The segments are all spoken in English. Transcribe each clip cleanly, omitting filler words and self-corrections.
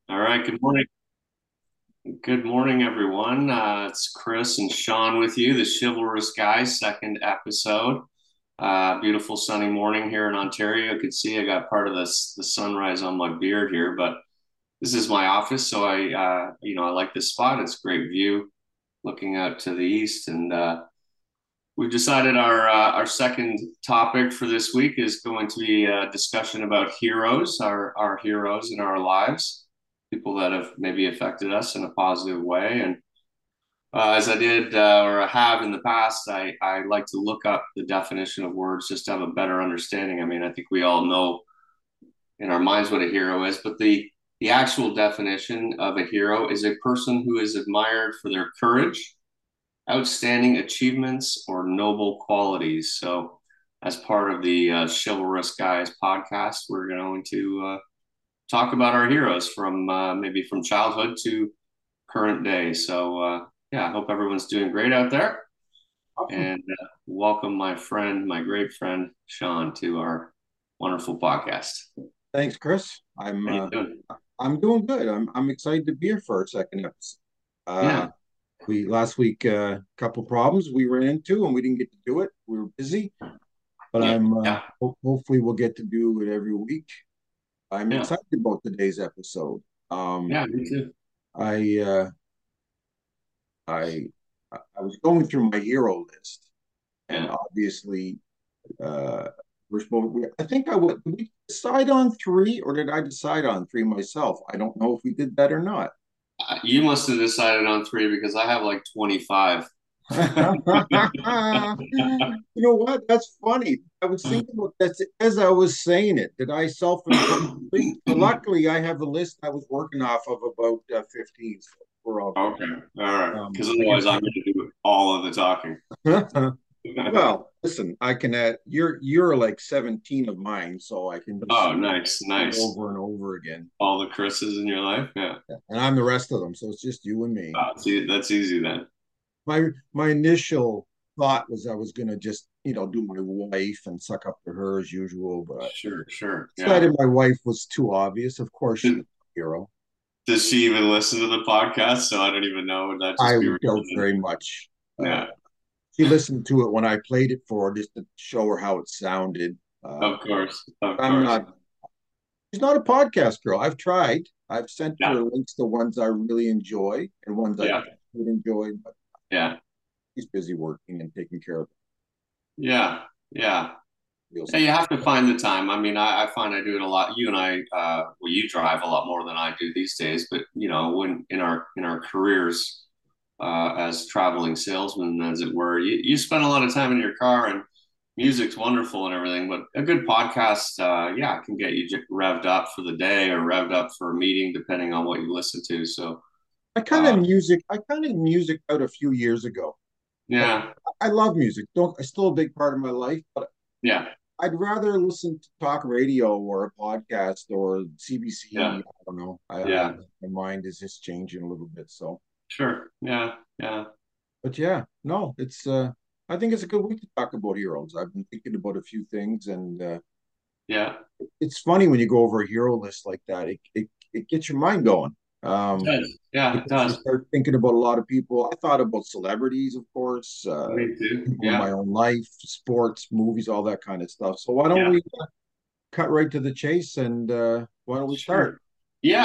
All right. Good morning. Good morning, everyone. It's Chris and Sean with you, the Chivalrous Guys, second episode. Beautiful sunny morning here in Ontario. You could see I got part of the sunrise on my beard here, but this is my office, so I like this spot. It's a great view, looking out to the east, and we've decided our second topic for this week is going to be a discussion about heroes, our heroes in our lives, people that have maybe affected us in a positive way. And as I did or I have in the past, I like to look up the definition of words just to have a better understanding. I mean, I think we all know in our minds what a hero is, but the actual definition of a hero is a person who is admired for their courage, outstanding achievements, or noble qualities. So, as part of the Chivalrous Guys podcast, we're going to talk about our heroes from maybe from childhood to current day. So, yeah, I hope everyone's doing great out there. Awesome. And welcome my friend, my great friend, Sean, to our wonderful podcast. Thanks, Chris. How you doing? I'm doing good. I'm excited to be here for our second episode. Yeah, We last week a couple problems we ran into and we didn't get to do it. We were busy, but yeah, I'm yeah, hopefully we'll get to do it every week. I'm yeah, excited about today's episode. Um, yeah, me too. I uh, I I was going through my hero list, and Yeah. obviously uh, I think I would. Did we decide on three, or did I decide on three myself? I don't know if we did that or not. You must have decided on three because I have like 25. You know what? That's funny. I was thinking about that as I was saying it. Did I self-impose three? So luckily, I have a list I was working off of about 15. So we're all good. Okay. All right. Because I guess otherwise, I I'm going to do all of the talking. can. Well, listen, I can add. You're like 17 of mine, so I can just Oh, nice, do it nice. over and over again. All the Chris's in your life. Yeah. And I'm the rest of them, so it's just you and me. See, that's easy then. My initial thought was I was gonna just do my wife and suck up to her as usual, but I Sure, sure. Yeah. decided my wife was too obvious. Of course, she's Does, a hero. does she even listen to the podcast? So I don't even know. Would that I just be doubt redundant? very much. Uh, Yeah. she listened to it when I played it for her just to show her how it sounded. Of course. Of I'm course. not. She's not a podcast girl. I've tried. I've sent Yeah. her links to ones I really enjoy and ones I Yeah. would enjoy, but Yeah. she's busy working and taking care of Yeah. Yeah. real Yeah, stuff. you have to find the time. I mean, I find I do it a lot. You and I, well, you drive a lot more than I do these days, but when in our careers as traveling salesmen, as it were, you spend a lot of time in your car, and music's wonderful and everything. But a good podcast, yeah, can get you revved up for the day or revved up for a meeting, depending on what you listen to. So, uh, I kind of music out a few years ago. Like yeah, I love music. Don't It's still a big part of my life, but yeah, I'd rather listen to talk radio or a podcast or yeah, CBC. I don't know. yeah, My mind is just changing a little bit. So, sure, yeah, yeah, but yeah, no, it's I think it's a good week to talk about heroes. I've been thinking about a few things, and yeah. it's funny when you go over a hero list like that. It gets your mind going. It Um, does. Yeah, it because you does. start thinking about a lot of people. I thought about celebrities, of course, Me too. people in Yeah, my own life, sports, movies, all that kind of stuff. So why don't yeah. we cut right to the chase and why don't we start? Sure. Yeah,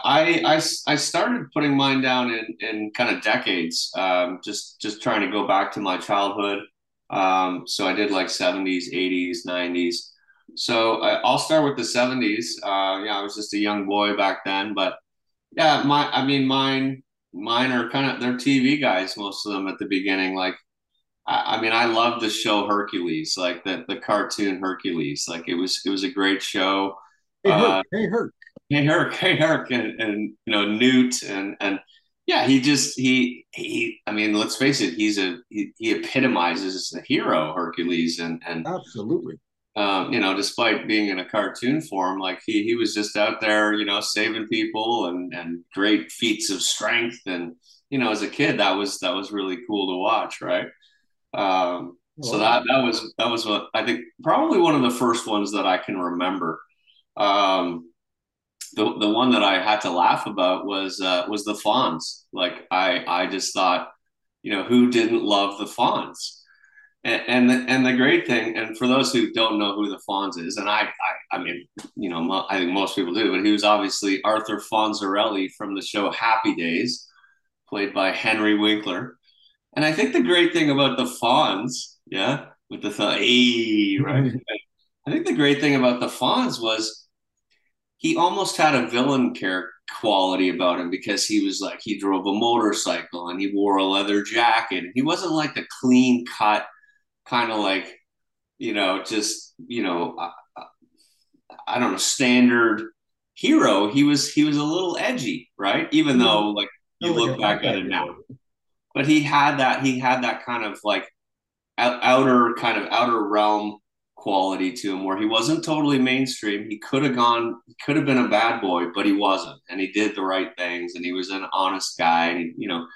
I started putting mine down in kind of decades, just trying to go back to my childhood. So I did like 70s, 80s, 90s. So I'll start with the 70s. Yeah, I was just a young boy back then, but yeah, I mean, mine are kind of they're TV guys, most of them at the beginning. Like, I mean, I love the show Hercules, like the cartoon Hercules. Like it was a great show. Hey, Herc. Uh, Hey, Herc. Hey Herc, and Newt, and yeah, he. I mean, let's face it, he epitomizes the hero Hercules, and Absolutely. despite being in a cartoon form, like he was just out there, saving people and great feats of strength, and as a kid, that was really cool to watch, right? So Oh, that was what I think probably one of the first ones that I can remember. Um, the one that I had to laugh about was the Fonz. Like I just thought, who didn't love the Fonz? And the great thing, and for those who don't know who the Fonz is, and I mean, I think most people do, but he was obviously Arthur Fonzarelli from the show Happy Days, played by Henry Winkler. And I think the great thing about the Fonz, yeah, with the hey, right. I think the great thing about the Fonz was he almost had a villain character quality about him because he was like he drove a motorcycle and he wore a leather jacket. He wasn't like a clean cut kind of like just I don't know standard hero. He was a little edgy, right? Even though like you Like a look bad back at guy it now, hero. but he had that kind of like outer realm quality to him where he wasn't totally mainstream. He could have been a bad boy, but he wasn't, and he did the right things, and he was an honest guy, and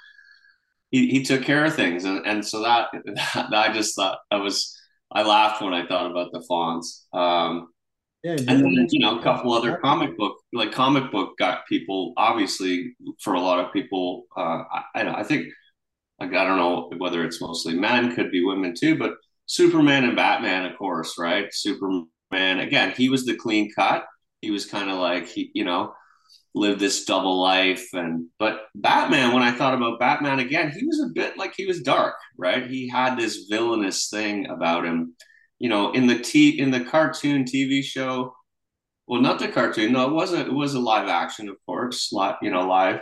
he took care of things, and so that I just thought I laughed when I thought about the Fonz. Yeah, And you're then right. a couple other comic book got people obviously for a lot of people. I think like I don't know whether it's mostly men, could be women too, but Superman and Batman, of course, right? Superman again, he was the clean cut. He was kind of like he lived this double life, and but Batman, when I thought about Batman again, he was a bit like he was dark, right? He had this villainous thing about him. In the cartoon TV show, well, not the cartoon, no, it was a live action, of course, live.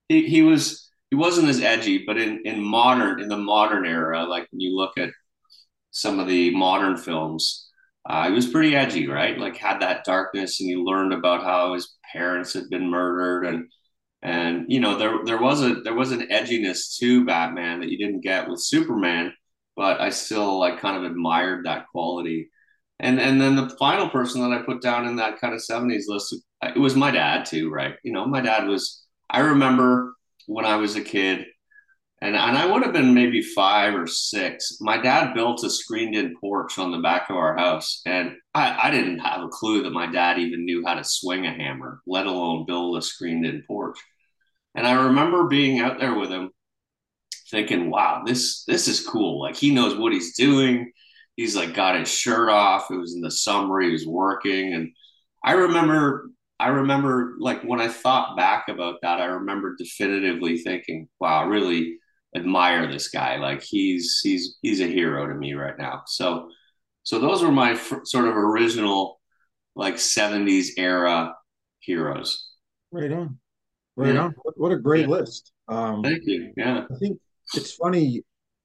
He wasn't as edgy, but in the modern era, like when you look at some of the modern films, he was pretty edgy, right? Like had that darkness, and you learned about how his parents had been murdered, and there was an edginess to Batman that you didn't get with Superman, but I still like kind of admired that quality. And then the final person that I put down in that kind of 70s list, it was my dad too, right? My dad was. I remember when I was a kid, and I would have been maybe 5 or 6. My dad built a screened-in porch on the back of our house, and I didn't have a clue that my dad even knew how to swing a hammer, let alone build a screened-in porch. And I remember being out there with him, thinking, "Wow, this is cool. Like he knows what he's doing. He's like got his shirt off. It was in the summer. He was working, and I remember." I remember like when I thought back about that, I remember definitively thinking, wow, I really admire this guy. Like he's a hero to me right now. So those were my sort of original like 70s era heroes. Right on. Right Yeah. on. What a Yeah. great list. Thank you. Yeah. I think it's funny.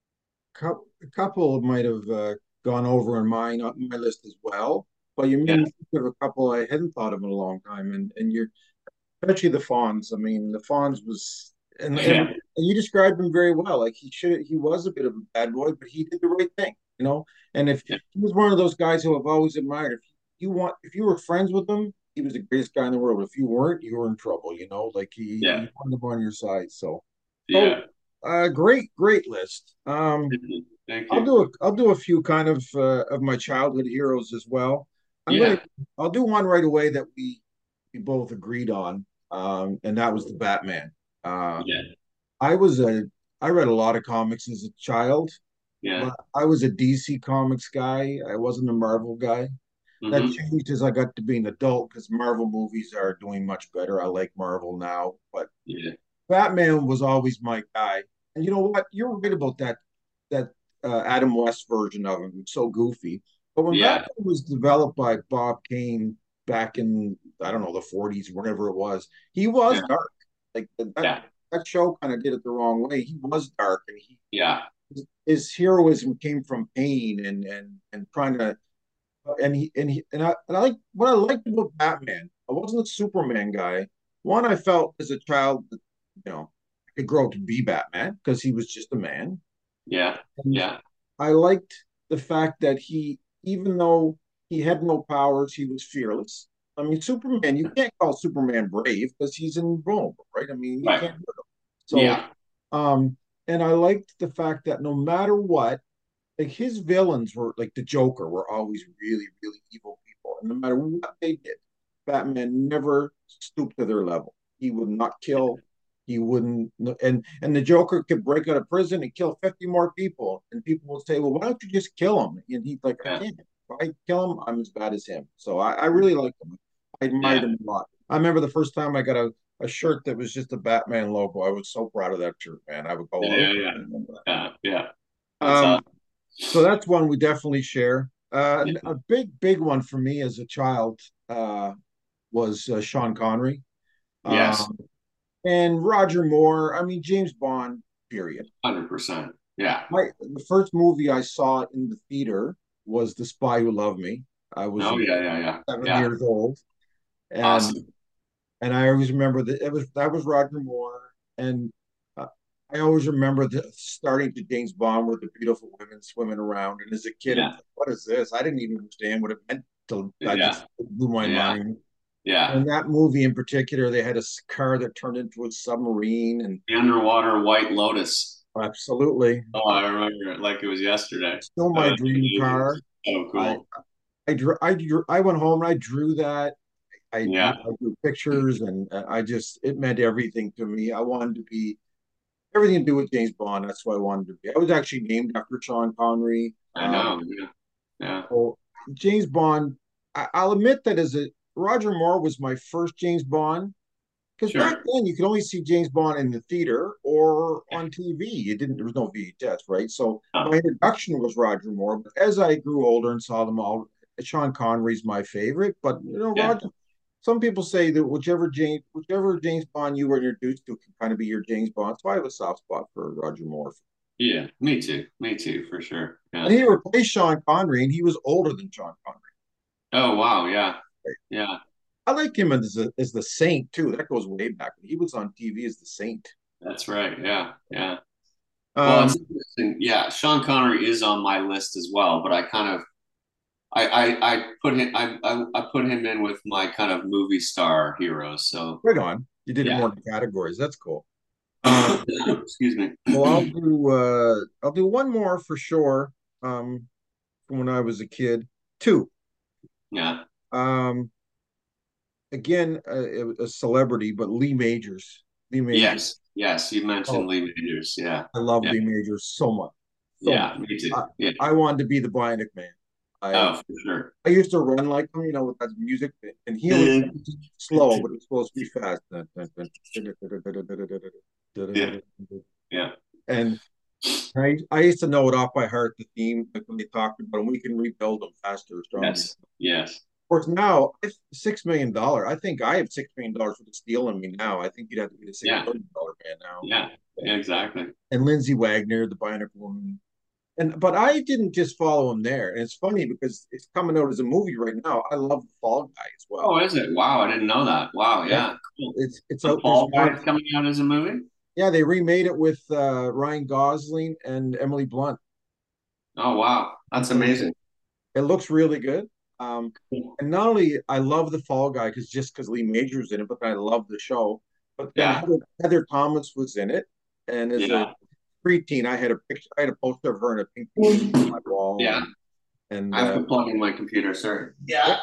A couple might have gone over on my list as well, but you made Yeah. me think of a couple I hadn't thought of in a long time, and you're especially the Fonz. I mean, the Fonz was, and Yeah. you described him very well. Like he was a bit of a bad boy, but he did the right thing, you know. And if Yeah. he was one of those guys who I've always admired, if you were friends with him, he was the greatest guy in the world. If you weren't, you were in trouble, you know. Like Yeah. you wanted him on your side. So, Yeah. great list. Thank you. I'll do a few kind of my childhood heroes as well. I'm gonna Yeah. I'll do one right away that we both agreed on, and that was the Batman. Uh, Yeah. I was a I read a lot of comics as a child, Yeah. but I was a DC Comics guy. I wasn't a Marvel guy. That Hmm. changed as I got to be an adult because Marvel movies are doing much better. I like Marvel now, but Yeah. Batman was always my guy. And you know what? You're right about that Adam West version of him. It's so goofy. But when Yeah. Batman was developed by Bob Kane back in I don't know the 40s, whenever it was, he was Yeah. dark. Like Yeah. that show kind of did it the wrong way. He was dark, and he Yeah. his heroism came from pain and trying to and I like what I liked about Batman. I wasn't a Superman guy. One, I felt as a child that I could grow up to be Batman because he was just a man. Yeah. And Yeah. I liked the fact that even though he had no powers, he was fearless. I mean, Superman, you can't call Superman brave because he's invulnerable, right? I mean, you Right. can't hurt him. So, Yeah. and I liked the fact that no matter what, like his villains were like the Joker were always really, really evil people. And no matter what they did, Batman never stooped to their level. He would not kill. He wouldn't, and the Joker could break out of prison and kill 50 more people, and people will say, "Well, why don't you just kill him?" And he's like, "I Yeah. can't. If I kill him, I'm as bad as him." So I really liked him. I admired Yeah. him a lot. I remember the first time I got a shirt that was just a Batman logo. I was so proud of that shirt, man. I would go Yeah. out. Yeah. Yeah. Yeah. That's Um, awesome. so that's one we definitely share. Yeah. A big one for me as a child was Sean Connery. Yes. Um, and Roger Moore. I mean, James Bond, period. 100%. Yeah. The first movie I saw in the theater was The Spy Who Loved Me. I was Oh, yeah. Yeah. Yeah. 7 years old, and Awesome. I always remember that that was Roger Moore, and uh, I always remember the starting to James Bond with the beautiful women swimming around. And as a kid, I'm Yeah. like, what is this? I didn't even understand what it meant till I Yeah. just blew my Yeah. mind. Yeah. And that movie in particular, they had a car that turned into a submarine, and The underwater White Lotus. absolutely, Oh, I remember it like it was yesterday. still That my was dream amazing. car. So I cool. I went home and I drew that. Yeah. I drew pictures, and I just it meant everything to me. I wanted to be everything to do with James Bond. That's what I wanted to be. I was actually named after Sean Connery. I know. Yeah. Yeah. So James Bond, I'll admit that as a Roger Moore was my first James Bond because back Sure. then you could only see James Bond in the theater or on TV. You didn't there was no VHS, right? So Huh. my introduction was Roger Moore. But as I grew older and saw them all, Sean Connery's my favorite. But Yeah. Roger. Some people say that whichever James Bond you were introduced to can kind of be your James Bond. So I have a soft spot for Roger Moore. Yeah. Me too. Me too, for sure. And Yeah. he replaced Sean Connery, and he was older than Sean Connery. Oh, wow. Yeah. Yeah. I like him as the Saint too. That goes way back. He was on TV as the Saint. That's right. Yeah. Yeah. Well, Um, it's interesting. Yeah. Sean Connery is on my list as well, but I kind of, I put him, I put him in with my kind of movie star heroes. So right on. You did it yeah. more in categories. That's cool. Um, Excuse me. well, I'll do one more for sure. From when I was a kid. Two. Yeah. Um, again, a celebrity, but Lee Majors. Lee Majors. Yes. Yes. You mentioned Oh, Lee Majors. Yeah. I love Yeah. Lee Majors so much, so much. Yeah. Me too. I, Yeah. I wanted to be the Bionic Man. I Oh, for sure. I used to run like him, with that music, and he was Mhm. slow, but it was supposed to be fast. Yeah. Yeah. And I used to know it off by heart, the theme, like when they talked about them, we can rebuild them faster, stronger. Yes. Yes. Of course, now it's $6 million. I think I have $6 million for the steel in me now. I think you'd have to be the six Yeah. billion dollar man now. Yeah. Yeah. Exactly. And Lindsay Wagner, the Bionic Woman. And but I didn't just follow him there. And it's funny because it's coming out as a movie right now. I love the Fall Guy as Oh, well. is it? Wow. I didn't know that. Wow. Yeah, Yeah. Cool. it's The out. There's Fall Guy is coming out as a movie. yeah, they remade it with Ryan Gosling and Emily Blunt. Oh, wow. That's And amazing. it looks really good. And not only I love the Fall Guy because Lee Majors in it, but I love the show. But then Yeah. Heather Thomas was in it, and as a Yeah. preteen, I had a poster of her in a pink bikini on my wall, Yeah. and I have to plug in my computer, sir. Yeah.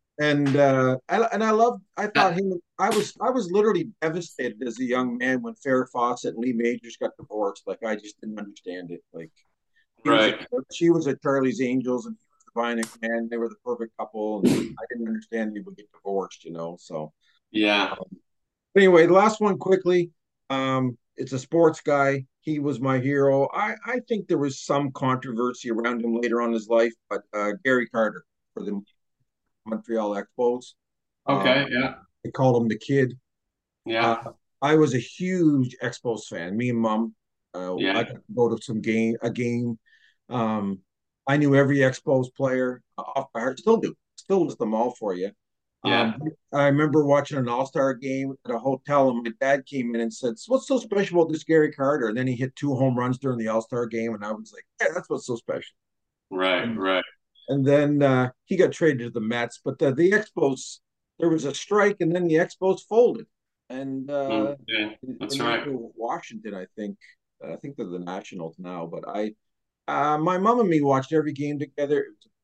I thought him. I was literally devastated as a young man when Farrah Fawcett and Lee Majors got divorced. Like I just didn't understand it. Like he was a Right. she was a Charlie's Angels and he was the Bionic Man. They were the perfect couple, and I didn't understand they would get divorced. So Yeah. um, but anyway, the last one quickly. It's a sports guy. He was my hero. I think there was some controversy around him later on in his life, but Gary Carter for the Montreal Expos. Okay. Um, Yeah. they called him the kid. Uh, Yeah. I was a huge Expos fan. Me and mom, I Yeah. got to go to a game. Um, I knew every Expos player off by heart. Still do. Still list them all for you. Um, Yeah. I remember watching an All-Star game at a hotel, and my dad came in and said, "What's so special about this Gary Carter?" And then he hit two home runs during the All-Star game, and I was like, "Yeah, that's what's so special." Right. And Right. and then he got traded to the Mets. But the Expos, there was a strike, and then the Expos folded, and Yeah. it That's went right. to Washington, I think. I think they're the Nationals now. But my mom and me watched every game together.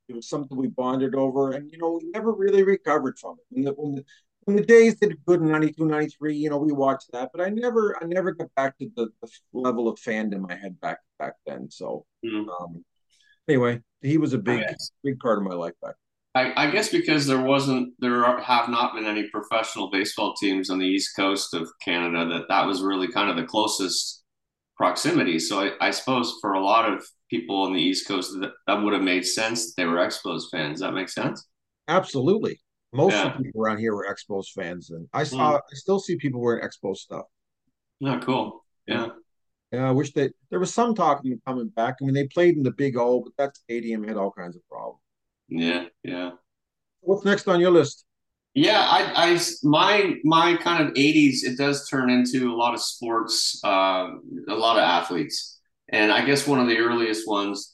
It was something we bonded over, and we never really recovered from it. When the days did good in 92, 93, we watched that, but I never got back to the level of fandom I had back then. So, Mm. um, anyway, he was a I big, guess. big part of my life back. I guess because have not been any professional baseball teams on the east coast of Canada, that was really kind of the closest proximity. So I suppose for a lot of people on the east coast, that would have made sense that they were Expos fans. Does that make sense? Absolutely. Most of Yeah. the people around here were Expos fans, and Mm. I still see people wearing Expos stuff. Yeah, cool. Yeah. Yeah. Yeah, I wish that there was some talk of them coming back. I mean, they played in the Big O, but that stadium had all kinds of problems. Yeah. Yeah. What's next on your list? Yeah, my kind of 80s, it does turn into a lot of sports, a lot of athletes. And I guess one of the earliest ones,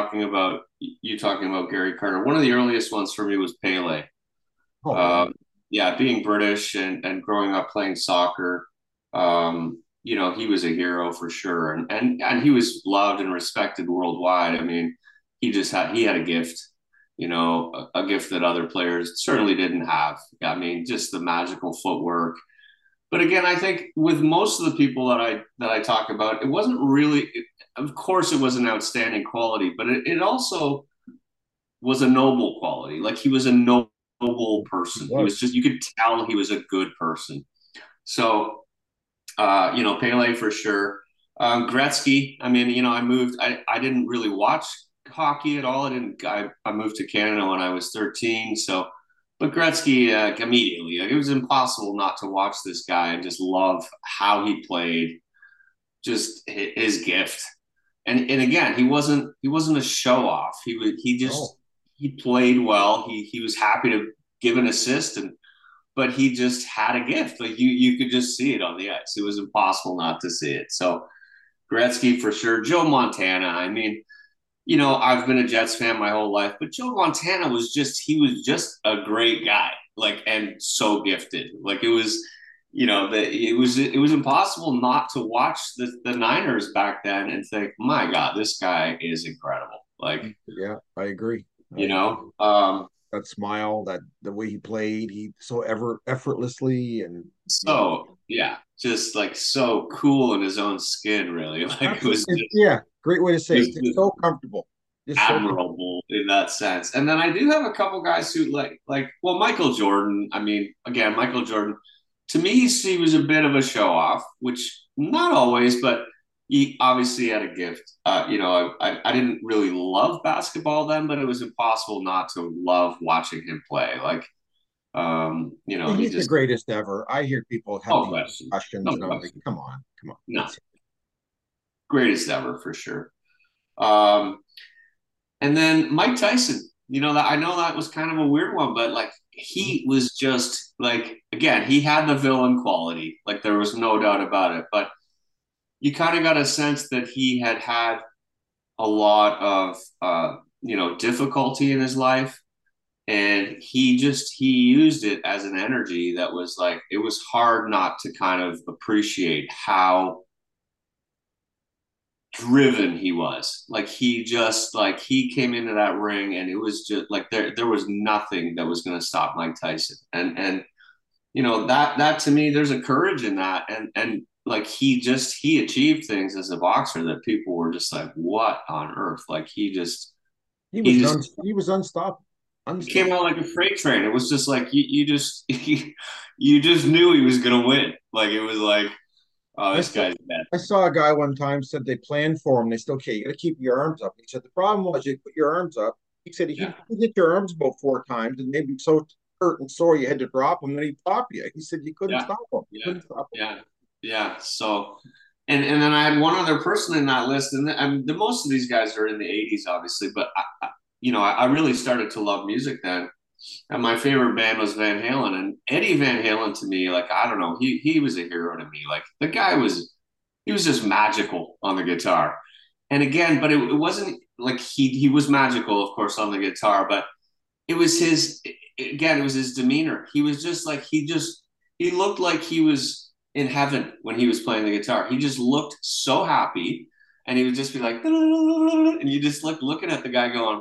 talking about Gary Carter, one of the earliest ones for me was Pele. Oh yeah. Um, yeah, being British and growing up playing soccer, he was a hero for sure. And he was loved and respected worldwide. I mean, he had a gift, a gift that other players certainly didn't have. I mean, just the magical footwork. But again, I think with most of the people that I talk about, it wasn't really. Of course, it was an outstanding quality, but it also was a noble quality. Like he was a noble He person. He was was. just, you could tell he was a good person. So, Pele for sure. Gretzky. I mean, I didn't really watch hockey at all. I moved to Canada when I was 13. So, but Gretzky, immediately, like, it was impossible not to watch this guy and just love how he played, just his gift. And again, he wasn't a show off. No. He played well. He was happy to give an assist, but he just had a gift. Like you could just see it on the ice. It was impossible not to see it. So Gretzky for sure. Joe Montana. I mean, I've been a Jets fan my whole life, but Joe Montana he was just a great guy, like, and so gifted. Like it was impossible not to watch the Niners back then and think, my God, this guy is incredible. Like, Yeah, I agree. I you agree. know, That smile, that the way he played, he so effortlessly and so yeah, just like so cool in his own skin, really. Like absolutely. Yeah, great way to it say was it. Just just so comfortable. Just so comfortable. admirable in that sense. And then I do have a couple guys who well, Michael Jordan. I mean, again, Michael Jordan. To me, he was a bit of a show off, which not always, but he obviously had a gift. I didn't really love basketball then, but it was impossible not to love watching him play. Like, he He's the just greatest ever. I hear people have no these question, questions, no and I'm like, question, come on, come on. no, greatest ever for sure. Um, And then Mike Tyson, that I know that was kind of a weird one, but like he was just like, again, he had the villain quality, like there was no doubt about it. But you kind of got a sense that he had a lot of difficulty in his life, and he used it as an energy that was like it was hard not to kind of appreciate how driven he was. Like he came into that ring and it was just like there was nothing that was going to stop Mike Tyson. And that to me there's a courage in that, and like he achieved things as a boxer that people were just like, what on earth? Like he just He was unstoppable. he came Unstoppable. out like a freight train. It was just like you just you just knew he was going to win. Like it was like, oh, I this saw guy's dead. I saw a guy one time said they planned for him. They said, okay, you got to keep your arms up. He said the problem was you put your arms up. He said Yeah, he could hit your arms about 4 times and maybe so hurt and sore you had to drop him, then he'd pop you. He said you couldn't yeah, stop him. You yeah, couldn't stop him. yeah, yeah. So, and then I had one other person in that list, and I mean, the most of these guys are in the '80s, obviously, but I really started to love music then, and my favorite band was Van Halen, and Eddie Van Halen to me, like I don't know, he was a hero to me. Like the guy he was just magical on the guitar, and again, but it wasn't like he was magical, of course, on the guitar, but it was it was his demeanor. He was just like he looked like he was in heaven when he was playing the guitar. He just looked so happy, and he would just be like, and you just looking at the guy going,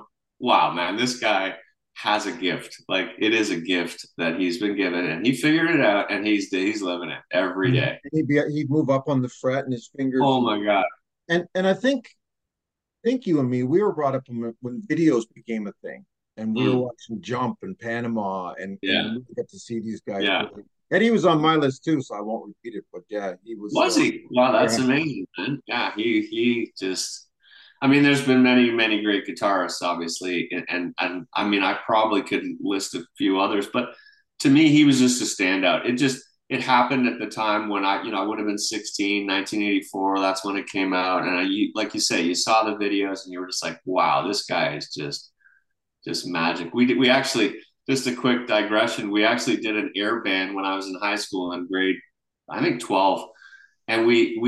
wow, man, this guy has a gift. Like it is a gift that he's been given, and he figured it out, and he's living it every And day. he'd move up on the fret and his fingers, Oh my God. and I think you and me, we were brought up when videos became a thing, and we were Mm, watching Jump and Panama, and yeah, we got to see these guys yeah. play. Eddie was on my list too, so I won't repeat it. But yeah, he was. Was he? Wow, that's Yeah, amazing, man. Yeah, he just. I mean, there's been many great guitarists, obviously, and I mean, I probably could list a few others, but to me, he was just a standout. It happened at the time when I would have been 16, 1984. That's when it came out, and like you say, you saw the videos, and you were just like, wow, this guy is just magic. We actually, just a quick digression. We actually did an air band when I was in high school in grade, I think 12, and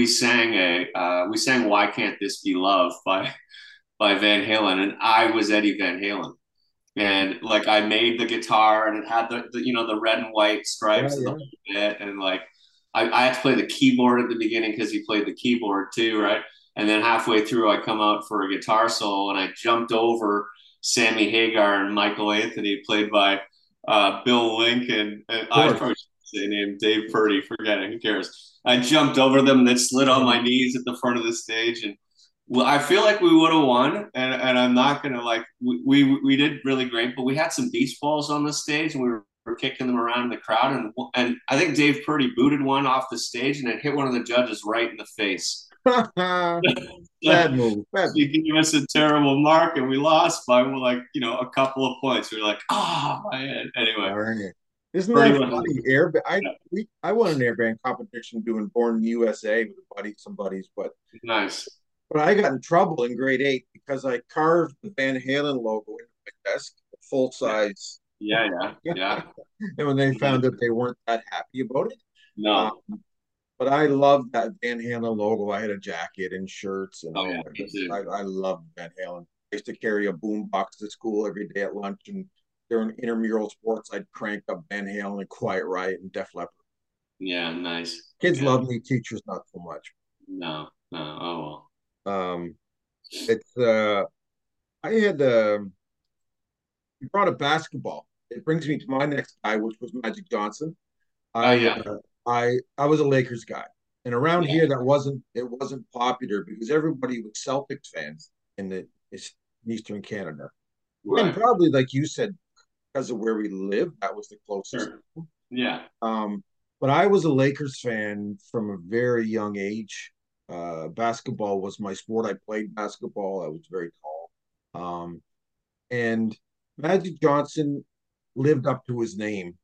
we sang "Why Can't This Be Love" by Van Halen, and I was Eddie Van Halen. And like I made the guitar, and it had the red and white yeah, stripes and the yeah. whole bit, and like I had to play the keyboard at the beginning because he played the keyboard too, right? And then halfway through, I come out for a guitar solo, and I jumped over Sammy Hagar and Michael Anthony, played by Bill Lincoln. And Of I course. probably should say name Dave Purdy. Forget it. Who cares? I jumped over them and then slid on Yeah. my knees at the front of the stage, and well, I feel like we would have won, and I'm not gonna like we did really great, but we had some beach balls on the stage, and we were kicking them around in the crowd, and I think Dave Purdy booted one off the stage, and it hit one of the judges right in the face. Bad move. Bad She move. gave us a terrible mark, and we lost by like a couple of points. We were like, oh my head. Anyway, Darn it. Isn't Purdy that was funny? I won an airband competition doing Born in the USA with some buddies, nice. but I got in trouble in grade 8 because I carved the Van Halen logo into my desk, full Yeah, size. yeah, yeah, yeah. And when they found Nice. out, they weren't that happy about it. Um, No. but I loved that Van Halen logo. I had a jacket and shirts, and Oh oh yeah, my me goodness, too. I loved Van Halen. I used to carry a boom box to school every day at lunch, and during intramural sports, I'd crank up Van Halen and Quiet Riot and Def Leppard. Yeah, nice. Kids Yeah. love me, teachers not so much. No, no. Oh well. Um, it's I had you brought up basketball. It brings me to my next guy, which was Magic Johnson. Oh I yeah, I was a Lakers guy, and around yeah, here that wasn't popular because everybody was Celtics fans in the Eastern Canada, and right. probably like you said, because of where we live, that was the closest. Sure. Yeah, Um, but I was a Lakers fan from a very young age. Basketball was my sport. I played basketball. I was very tall. And Magic Johnson lived up to his name.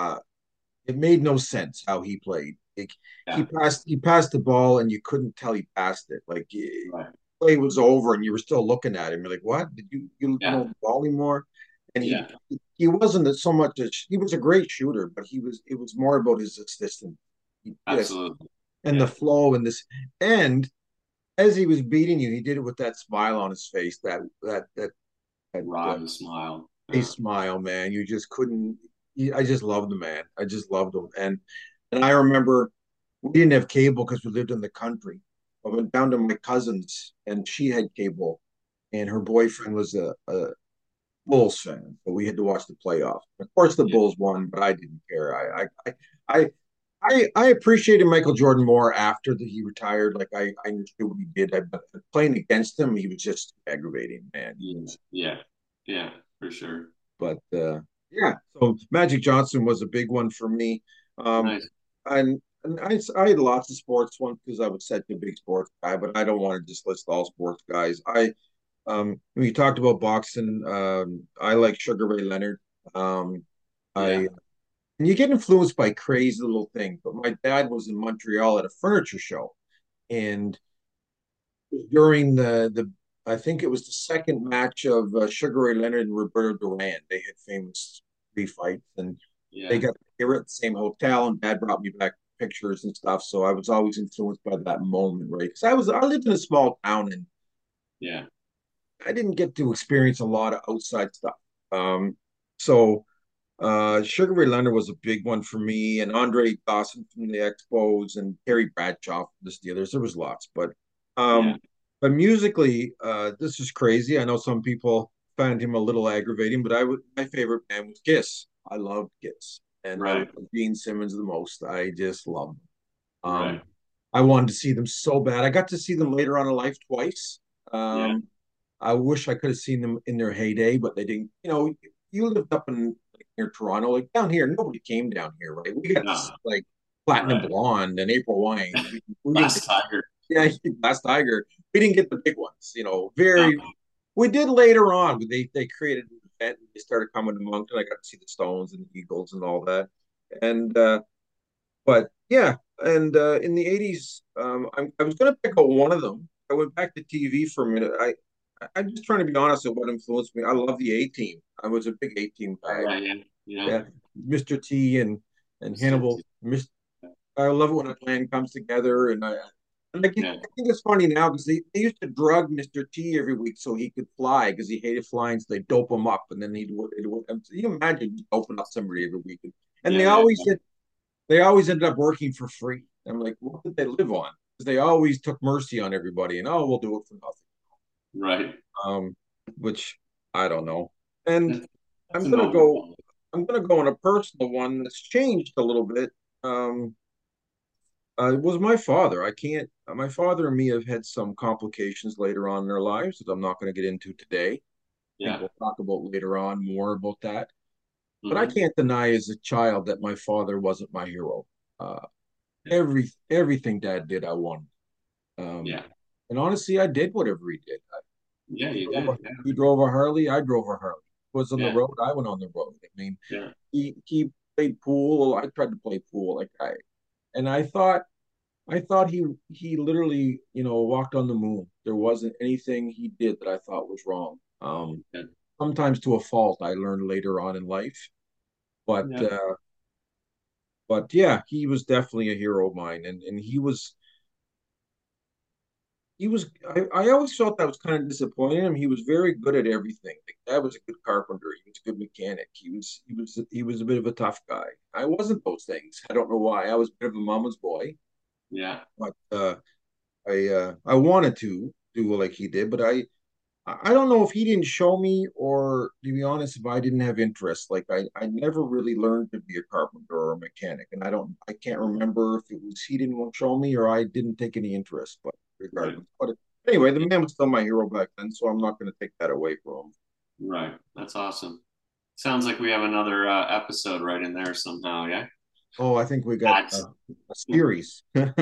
It made no sense how he played. yeah, He passed the ball and you couldn't tell he passed it. Like right. play was over and you were still looking at him. You're like, what? Did you Yeah, know the ball anymore? And yeah, he wasn't so much he was a great shooter, but it was more about his assistant. Yes, absolutely. and the Yeah, flow and this and as he was beating you, he did it with that smile on his face, that wry smile. a Yeah, smile, man. You just couldn't. I just loved the man. I just loved him, and I remember we didn't have cable because we lived in the country. I went down to my cousin's, and she had cable, and her boyfriend was a Bulls fan, but we had to watch the playoffs. Of course, the yeah, Bulls won, but I didn't care. I, I appreciated Michael Jordan more after he retired. Like I understood what he did. But playing against him, he was just aggravating, man. yeah, yeah, yeah, for sure. But yeah, so Magic Johnson was a big one for me. Um, Nice. and I had lots of sports ones because I was such a big sports guy, but I don't want to just list all sports guys. We talked about boxing. I like Sugar Ray Leonard. Yeah, I and you get influenced by crazy little things. But my dad was in Montreal at a furniture show, and during the I think it was the second match of Sugar Ray Leonard and Roberto Duran. They had famous three fights, and yeah, they were at the same hotel. And Dad brought me back pictures and stuff, so I was always influenced by that moment, right? Because I lived in a small town, and yeah, I didn't get to experience a lot of outside stuff. Um, so Sugar Ray Leonard was a big one for me, and Andre Dawson from the Expos, and Terry Bradshaw from the Steelers. There was lots, yeah, um, but musically, this is crazy. I know some people. found him a little aggravating, but my favorite band was Kiss. I loved Kiss, and I Right. loved Gene Simmons the most. I just loved them. Right. I wanted to see them so bad. I got to see them later on in life twice. Yeah. Um, I wish I could have seen them in their heyday, but they didn't. You lived up in near Toronto, like down here. Nobody came down here, right? We got to see, No. like Platinum Right. Blonde and April Wine. We didn't Last get, Tiger. yeah, Last Tiger. We didn't get the big ones. No. Very. We did later on. They created an event and they started coming to Moncton. I got to see the Stones and the Eagles and all that. And but yeah, and in the '80s, I was going to pick out one of them. I went back to TV for a minute. I'm just trying to be honest with what influenced me. I love the A Team. I was a big A Team Oh, guy. yeah. Yeah. Yeah. Yeah, Mr. T and Mr. Hannibal. T. I love it when a plan comes together, I Yeah. think it's funny now because they used to drug Mr. T every week so he could fly because he hated flying. So they dope him up, and then you imagine doping up somebody every week, and Yeah. Yeah. they always ended up working for free. I'm like, what did they live on? Because they always took mercy on everybody, and we'll do it for nothing. Right. Um, which I don't know. And That's, that's I'm a gonna noble go. quality. I'm gonna go on a personal one that's changed a little bit. Um, it was my father. I can't. My father and me have had some complications later on in our lives that I'm not going to get into today. I think Yeah. we'll talk about later on more about that. But I Hmm. can't deny as a child that my father wasn't my hero. Uh, everything Dad did, I wanted. Um, Yeah. and honestly, I did whatever he did. Yeah. He You drove did. a, Yeah. he drove a Harley, I drove a Harley. He was on the Yeah. road, I went on the road. I mean, Yeah. he played pool. I tried to play pool like and I thought he literally, walked on the moon. There wasn't anything he did that I thought was wrong. Yeah. Sometimes to a fault, I learned later on in life. But Yeah. yeah, he was definitely a hero of mine, and he was. I always felt that was kind of disappointing him. He was very good at everything. Like, Dad was a good carpenter. He was a good mechanic. He was a bit of a tough guy. I wasn't those things. I don't know why. I was a bit of a mama's boy, Yeah. but I wanted to do like he did, but I don't know if he didn't show me, or to be honest, if I didn't have interest. Like I never really learned to be a carpenter or a mechanic, and I can't remember if it was he didn't want to show me or I didn't take any interest. But Right. regardless, anyway, the man was still my hero back then, so I'm not going to take that away from him. Right. That's awesome. Sounds like we have another episode right in there somehow. Yeah. Oh, I think we got That's a series.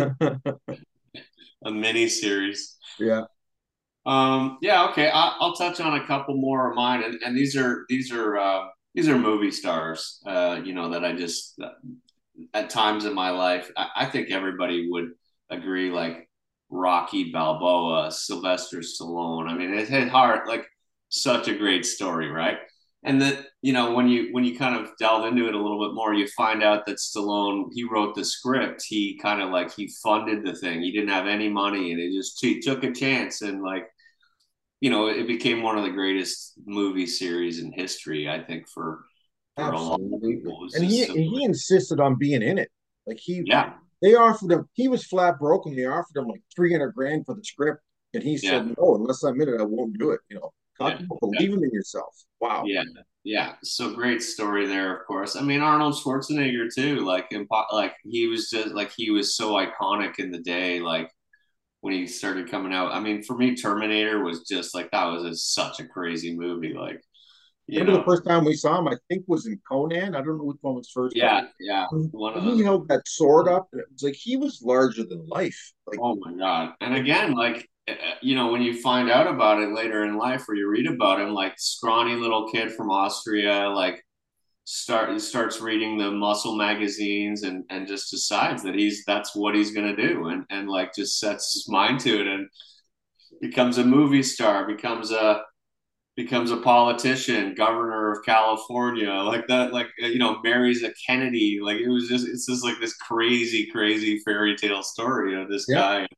a mini series. Yeah. Yeah, okay. I'll touch on a couple more of mine, and these are movie stars. That I just at times in my life, I think everybody would agree. Like Rocky Balboa, Sylvester Stallone. I mean, it hit hard. Like such a great story, right? And that when you kind of delve into it a little bit more, you find out that Stallone he wrote the script. He kind of like he funded the thing. He didn't have any money, and he took a chance and like it became one of the greatest movie series in history. I think for a lot of Absolutely. people, it was And just he simply insisted on being in it. Like yeah, they offered him, he was flat broke and they offered him like 300 grand for the script. And he said, yeah, no, unless I'm in it, I won't do it. Talk yeah, about yeah, believing in yourself. Wow. yeah, yeah. So great story there, of course. I mean Arnold Schwarzenegger too. Like he was just like he was so iconic in the day. Like when he started coming out. I mean, for me, Terminator was just like that was such a crazy movie. Like I you remember the know, first time we saw him, I think was in Conan. I don't know which one was first, but yeah, yeah. One of he them. held that sword up and it was like he was larger than life. Oh my God. And Like again, like, when you find out about it later in life or you read about him, like scrawny little kid from Austria, like starts reading the muscle magazines and just decides that that's what he's going to do. And like just sets his mind to it and becomes a movie star, becomes a politician, governor of California, like that, like, marries a Kennedy. Like it's just like this crazy, crazy fairy tale story of this yeah, guy.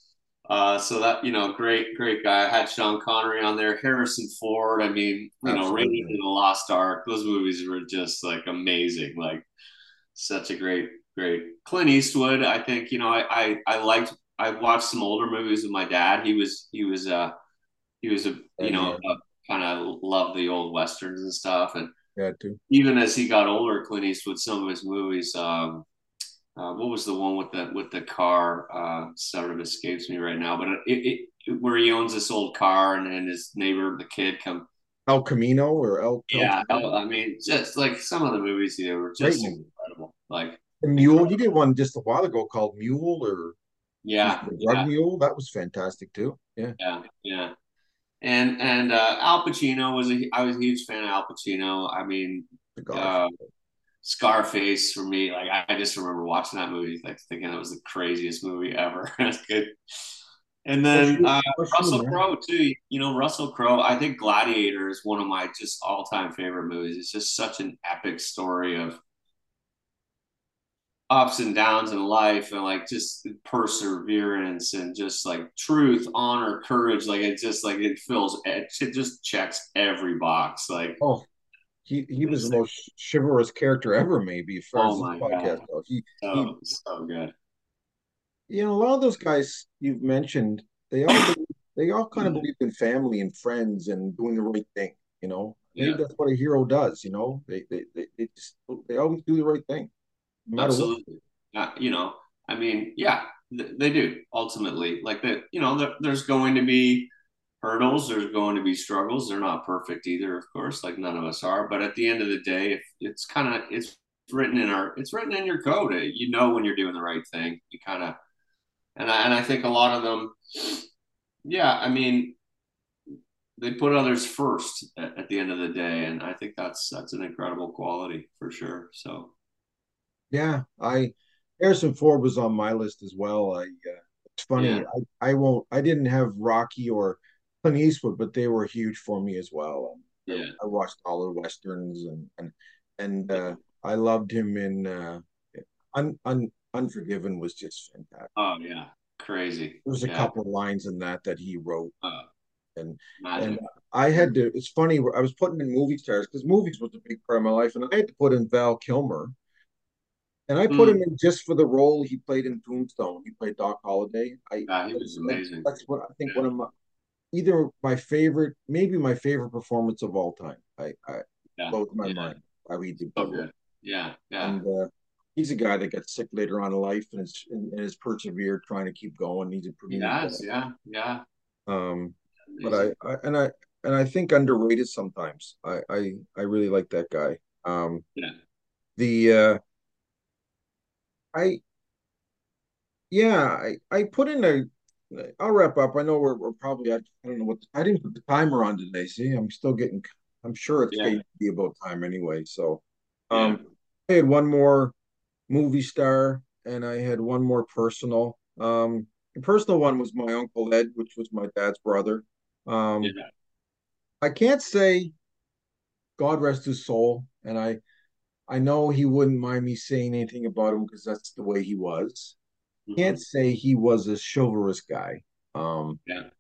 So that great, great guy. I had Sean Connery on there, Harrison Ford. I mean, Raiders of absolutely. the Lost Ark. Those movies were just like amazing. Like such a great, great Clint Eastwood. I think I liked. I watched some older movies with my dad. He was a And yeah, kind of loved the old westerns and stuff. And Yeah, too. even as he got older, Clint Eastwood, some of his movies. What was the one with the car? Sort of escapes me right now, but where he owns this old car and his neighbor, the kid, come. El Camino or El Yeah, Camino. I mean, just like some of the movies he did were Great just movie. incredible. Like And Mule, he incredible. did one just a while ago called Mule, or he's Yeah, the drug yeah, mule. That was fantastic too. Yeah, yeah, yeah. And Al Pacino I was a huge fan of Al Pacino. I mean, The Godfather. uh, Scarface for me, like I just remember watching that movie, like thinking it was the craziest movie ever. That's good. And then For sure, Russell man. Crowe too. You know, Russell Crowe. I think Gladiator is one of my just all time favorite movies. It's just such an epic story of ups and downs in life and like just perseverance and just like truth, honor, courage. Like it just like it just checks every box. Like Oh, he was the it's like, most chivalrous character ever, maybe as far as oh this my podcast god, goes. He, so good. a lot of those guys you've mentioned, they all believe, they all kind of believe in family and friends and doing the right thing. Maybe Yeah, that's what a hero does. They always do the right thing, no matter what. absolutely. You know, I mean, yeah, they do ultimately. Like that, you know, there's going to be hurdles. There's going to be struggles. They're not perfect either, of course, like none of us are. But at the end of the day, if it's it's written in your code. You know when you're doing the right thing. You kind of and I think a lot of them, yeah. I mean, they put others first at the end of the day, and I think that's an incredible quality for sure. So Yeah, I Harrison Ford was on my list as well. It's funny. yeah, I didn't have Rocky or Clint Eastwood, but they were huge for me as well. yeah, I watched all the westerns and yeah. I loved him in Unforgiven was just fantastic. Oh yeah, crazy. There was a Yeah, couple of lines in that he wrote, uh, and and magic. I had to. It's funny. I was putting in movie stars because movies was a big part of my life, and I had to put in Val Kilmer. And I put him Mm, in just for the role he played in Tombstone. He played Doc Holliday. yeah, he was amazing. That's what I think Yeah, one of my either my favorite, maybe my favorite performance of all time. I yeah, blows my yeah. mind how he did So that role. good. Yeah, yeah. And he's a guy that got sick later on in life and has persevered, trying to keep going. He's a He premiere guy. has. Yeah, yeah. Um, but Amazing. I think underrated sometimes. I really like that guy. Yeah. The I Yeah, I put in a. I'll wrap up. I know we're probably. I don't know what I didn't put the timer on today. See, I'm still getting. I'm sure it's Yeah. going to be about time anyway. So, Yeah. I had one more movie star, and I had one more personal. The personal one was my Uncle Ed, which was my dad's brother. Um, Yeah. I can't say God rest his soul, and I know he wouldn't mind me saying anything about him because that's the way he was. Can't Hmm. say he was a chivalrous guy. Um, Yeah.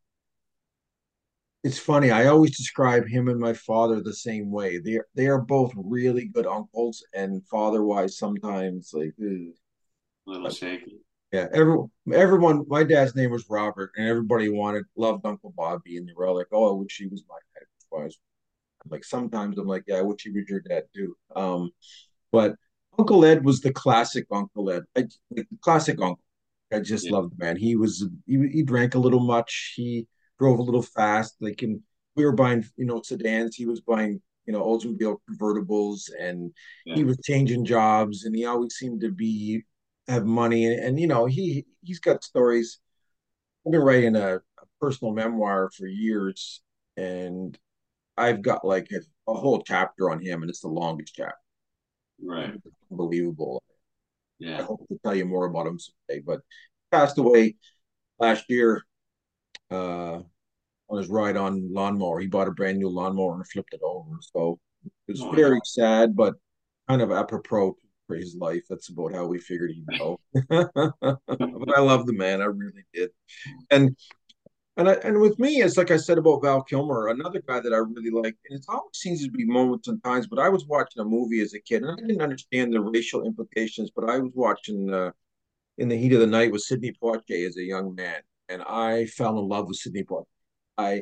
it's funny. I always describe him and my father the same way. They are both really good uncles, and father wise, sometimes like, ugh. A little But shaky. yeah, everyone. My dad's name was Robert, and everybody loved Uncle Bobby, and they were all like, "Oh, I wish he was my dad." I'm like, sometimes I'm like, "Yeah, I wish he was your dad too." But Uncle Ed was the classic Uncle Ed. Like the classic uncle. I just Yeah. loved the man. He drank a little much. He drove a little fast. We were buying sedans. He was buying Oldsmobile convertibles, and he Yeah. was changing jobs. And he always seemed to be have money. And he's got stories. I've been writing a personal memoir for years, and I've got like a whole chapter on him, and it's the longest chapter. Right. It's unbelievable. I Yeah. hope to tell you more about him someday. But he passed away last year uh, on his ride on lawnmower. He bought a brand new lawnmower and flipped it over. So it was Oh very no. sad, but kind of apropos for his life. That's about how we figured he'd go. But I love the man. I really did. And and with me, it's like I said about Val Kilmer, another guy that I really like. And it always seems to be moments and times. But I was watching a movie as a kid, and I didn't understand the racial implications. But I was watching In the Heat of the Night with Sidney Poitier as a young man, and I fell in love with Sidney Poitier. I What?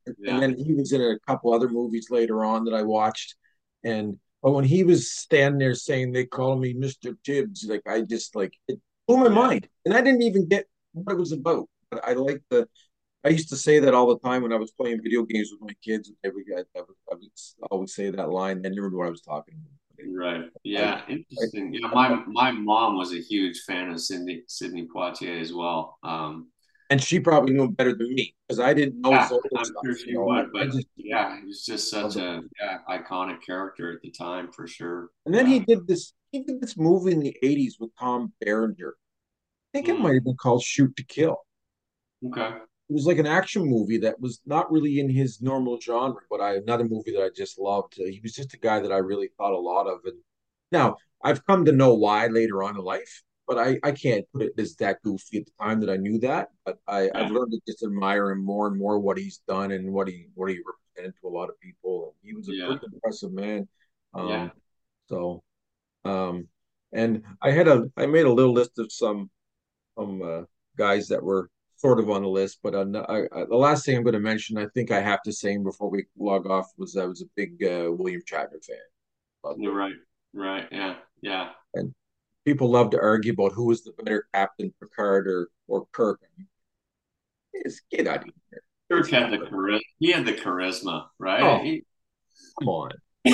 And Yeah. then he was in a couple other movies later on that I watched. And but when he was standing there saying they call me Mr. Tibbs, like I just like it blew my Yeah. mind. And I didn't even get what it was about. But I like the I used to say that all the time when I was playing video games with my kids. Every guy I would always say that line. I never knew what I was talking about. Right. I, Yeah. I, Interesting. Yeah. My mom was a huge fan of Sidney Poitier as well. and she probably knew him better than me because I didn't know Yeah, Zorro I'm stuff. sure You she know, would, I but just yeah, he was just loved such him. a iconic character at the time for sure. And then Yeah. he did this movie in the 80s with Tom Berenger. I think it might Mm, have been called Shoot to Kill. okay. It was like an action movie that was not really in his normal genre, but another movie that I just loved. He was just a guy that I really thought a lot of. And now I've come to know why later on in life, but I can't put it as that goofy at the time that I knew that. But I've Yeah. learned to just admire him more and more what he's done and what he represented to a lot of people. And he was a Yeah. pretty impressive man. Yeah. Um, so um, and I made a little list of some guys that were sort of on the list. But the last thing I'm going to mention, I think I have to say before we log off, was I was a big William Shatner fan. Loved You're him. right. Right. Yeah. Yeah. And people love to argue about who was the better Captain Picard or Kirk. Just get out of here. Kirk It's had not. the charisma. He had the charisma, right? Oh, come on.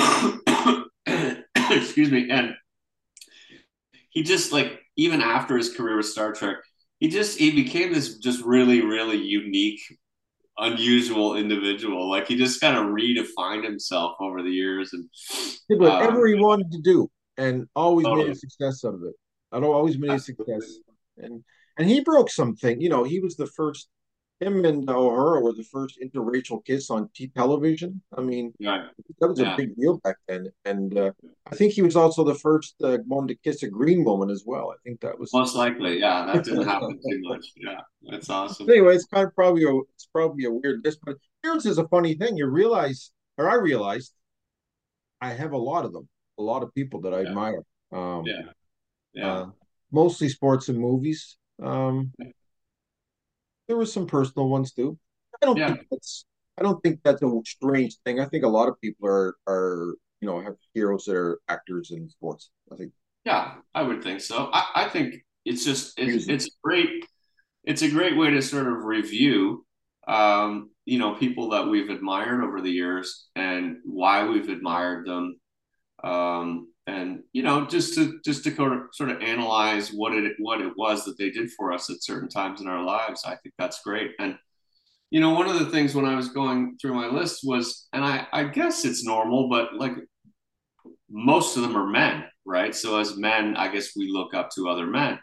Excuse me. And he just like even after his career with Star Trek, he became this just really unique, unusual individual. Like he just kind of redefined himself over the years, and Did whatever um, he wanted to do and always made a totally, success out of it. I don't always made a absolutely, success. And he broke something. You know, he was the first him and O'Hara were the first interracial kiss on television. I mean, right, that was a yeah, big deal back then. And I think he was also the first one to kiss a green woman as well. I think that was. most likely, yeah. That didn't happen too much. Yeah, that's awesome. Anyway, it's probably a weird list, but here's is a funny thing. You realize, or I realized, I have a lot of them, a lot of people that I Yeah, admire. Um, yeah, yeah, uh, Mostly sports and movies. There were some personal ones too. I don't yeah. think that's I don't think that's a strange thing. I think a lot of people are have heroes that are actors in sports. I think Yeah, I would think so. I think it's just music. it's a great way to sort of review people that we've admired over the years and why we've admired them. And just to sort of analyze what it was that they did for us at certain times in our lives. I think that's great. And one of the things when I was going through my list was, and I guess it's normal, but like most of them are men, right? So as men, I guess we look up to other men.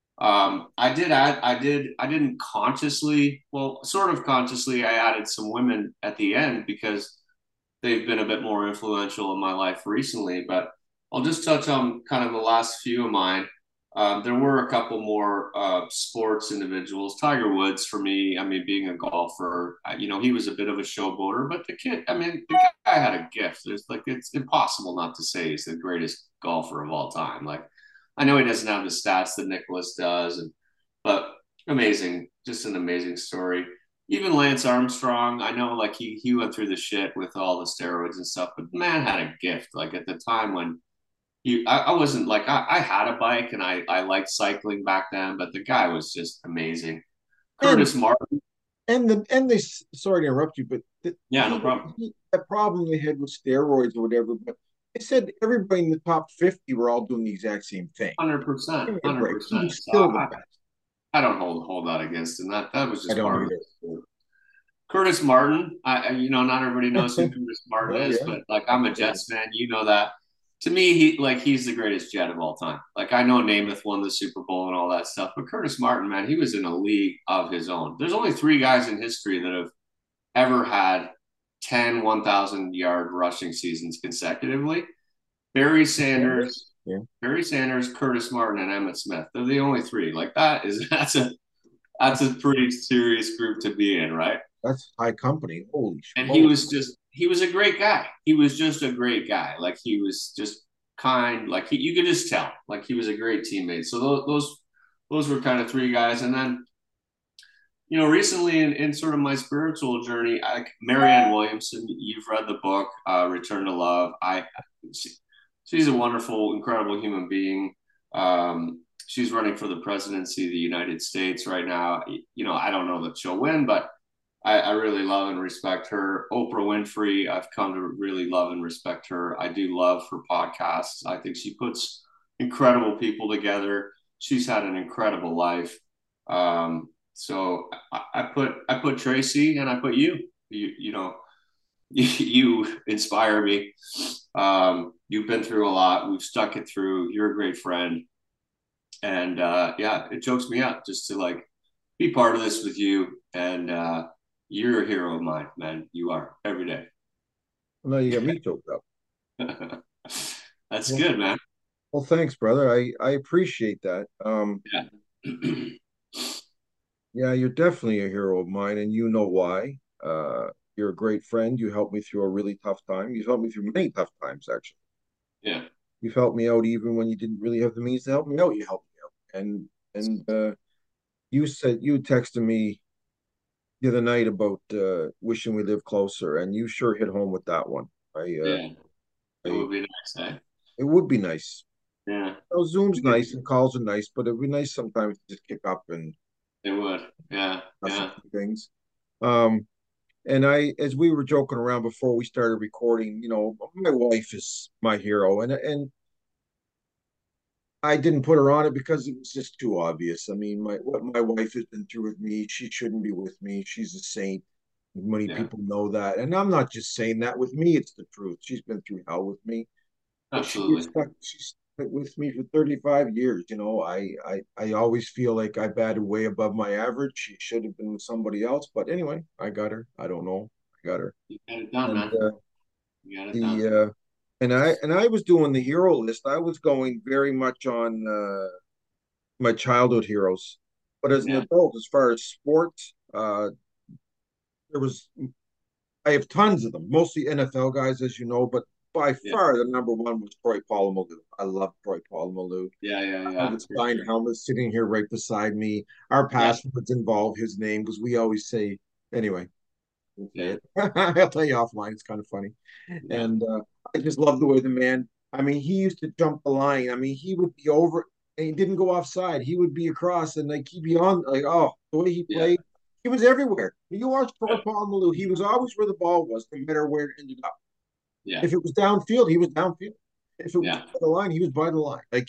I didn't consciously, well, sort of consciously, I added some women at the end because they've been a bit more influential in my life recently. But I'll just touch on kind of the last few of mine. There were a couple more sports individuals. Tiger Woods, for me, I mean, being a golfer, he was a bit of a showboater, but the guy had a gift. There's like, it's impossible not to say he's the greatest golfer of all time. Like, I know he doesn't have the stats that Nicholas does, but amazing, just an amazing story. Even Lance Armstrong, I know like he went through the shit with all the steroids and stuff, but man had a gift. Like at the time when I wasn't like I had a bike and I liked cycling back then, but the guy was just amazing. And Curtis Martin, they sorry to interrupt you, but yeah, no problem. the problem they had with steroids or whatever. But they said everybody in the top 50 were all doing the exact same thing. Give 100%, me a hundred break. He percent. was So still the best. I don't hold that against him. That was I just don't part of either. it. Curtis Martin, not everybody knows who Curtis Martin Oh is, yeah, but like I'm a absolutely. Jets fan, you know that. To me, he's the greatest Jet of all time. Like I know Namath won the Super Bowl and all that stuff, but Curtis Martin, man, he was in a league of his own. There's only three guys in history that have ever had 10 1,000-yard rushing seasons consecutively. Barry Sanders. Sanders, Yeah. Barry Sanders, Curtis Martin, and Emmett Smith. They're the only three. Like that's a pretty serious group to be in, right? That's high company. Holy And smokes. he was a great guy. He was just a great guy. Like he was just kind. Like you could just tell. Like he was a great teammate. So those were kind of three guys, and then recently in sort of my spiritual journey, Marianne Williamson, you've read the book, Return to Love. She, she's a wonderful, incredible human being. She's running for the presidency of the United States right now. I don't know that she'll win, but I really love and respect her. Oprah Winfrey, I've come to really love and respect her. I do love her podcasts. I think she puts incredible people together. She's had an incredible life. So I put Tracy and I put you. You inspire me. You've been through a lot. We've stuck it through. You're a great friend, and yeah, it chokes me up just to like be part of this with you. And you're a hero of mine, man. You are every day. Well, now you got me choked up. That's Well, good, man. well, thanks, brother. I appreciate that. Yeah. Yeah, you're definitely a hero of mine, and you know why. You're a great friend. You helped me through a really tough time. You've helped me through many tough times, actually. Yeah. You've helped me out even when you didn't really have the means to help me out. You helped me out, and you said you texted me the other night about wishing we lived closer, and you sure hit home with that one. Yeah. It I would be nice, eh? it would be nice. Yeah. Zoom's nice and calls are nice, but it'd be nice sometimes to just kick up and It would. Yeah. discuss a Yeah. few things. Um, and as we were joking around before we started recording, my wife is my hero, and I didn't put her on it because it was just too obvious. I mean, what my wife has been through with me, she shouldn't be with me. She's a saint. Many Yeah. people know that, and I'm not just saying that. With me, it's the truth. She's been through hell with me, but Absolutely. she's stuck with me for 35 years. I always feel like I batted way above my average. She should have been with somebody else, but anyway, I got her. I don't know. I got her. You got it done, And man. You got it done. the and I was doing the hero list. I was going very much on my childhood heroes. But as an Yeah. adult, as far as sports, there was I have tons of them, mostly NFL guys, as you know, but by Yeah. far the number one was Troy Polamalu. I love Troy Polamalu. Yeah. Yeah. I have Yeah. a For signed sure. helmet sitting here right beside me. Our Yeah. passwords involve his name because we always say, anyway, I'll say Yeah. it. I'll tell you offline. It's kind of funny. Yeah. And I just love the way the man, I mean, he used to jump the line. I mean, he would be over and he didn't go offside. He would be across and like he'd be on, like, oh, the way he Yeah. played, he was everywhere. You watch Troy Polamalu, he was always where the ball was, no matter where it ended up. Yeah. If it was downfield, he was downfield. If it was Yeah. by the line, he was by the line. Like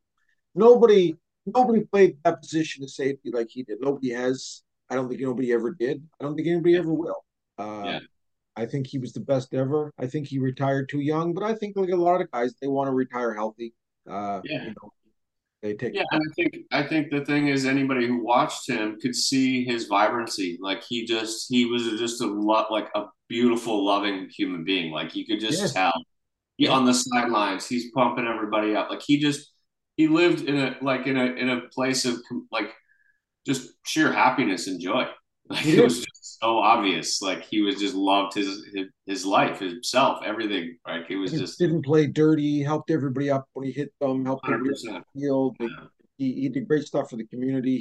nobody, nobody played that position of safety like he did. Nobody has. I don't think nobody ever did. I don't think anybody Yeah. ever will. Uh, Yeah. I think he was the best ever. I think he retired too young, but I think like a lot of guys, they want to retire healthy. Yeah. They take Yeah, and I think the thing is anybody who watched him could see his vibrancy. Like he was just a lot like a beautiful, loving human being. Like you could just yes, tell. He yeah, on the sidelines, he's pumping everybody up. Like he lived in a place of like just sheer happiness and joy. he Like it did. was just so obvious. Like he was just loved his life, himself, everything. Like it was just Didn't play dirty. Helped everybody up when he hit them. Helped everybody up 100%. the field. Like, Yeah, he did great stuff for the community.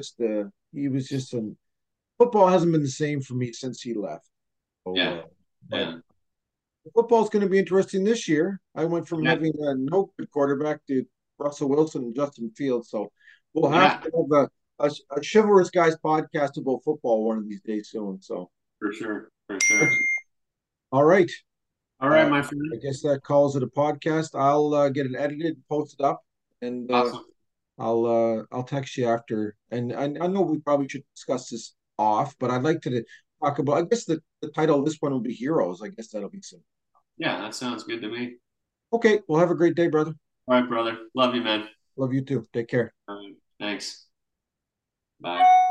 He was just a football hasn't been the same for me since he left. So, yeah, but yeah, football's going to be interesting this year. I went from yeah, having a no good quarterback to Russell Wilson and Justin Fields. So we'll have yeah, to have a chivalrous guys podcast about football one of these days soon. So, for sure, for sure. all right. All right, Uh, my I friend. guess that calls it a podcast. I'll get it edited, posted up, and Awesome. I'll text you after. And I know we probably should discuss this off, but I'd like to talk about. I guess the title of this one will be Heroes. I guess that'll be soon. Yeah, that sounds good to me. Okay. Well, have a great day, brother. All right, brother. Love you, man. Love you too. Take care. All right, thanks. Bye.